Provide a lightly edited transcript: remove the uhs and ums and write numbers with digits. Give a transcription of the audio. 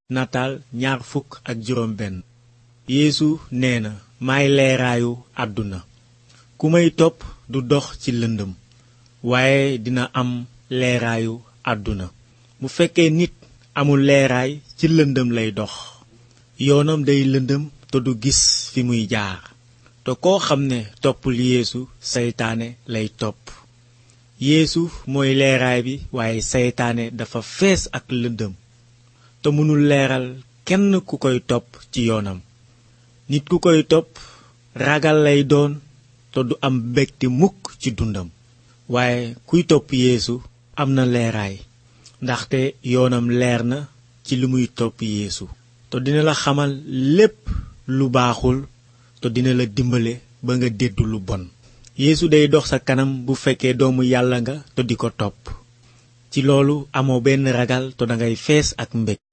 nataal ñaar fukk ak juróom benn. Yeesu nee na maay leeraayu àdduna. ku may topp du dox ci lëndëm waaye dina am leeraayu àdduna. bu fekkee nit amul leeraay ci lëndëm lay dox. yoonam day lëndëm te du gis fi muy jaar. te koo xam ne toppul Yeesu seytaane lay topp. Yeesu mooy leeraay bi waaye seytaane dafa fees ak lëndëm te mënul leeral kenn ku koy topp ci yoonam. nit ku koy topp ragal lay doon te du am mbégte mukk ci dundam. waaye kuy topp Yeesu am na leeraay ndaxte yoonam leer na ci li muy topp Yeesu. te dina la xamal lépp lu baaxul te dina la dimbale ba nga déddu lu bon. Yeesu day dox sa kanam bu fekkee doomu Yàlla nga te di ko topp. ci loolu amoo benn ragal te dangay fees ak mbég.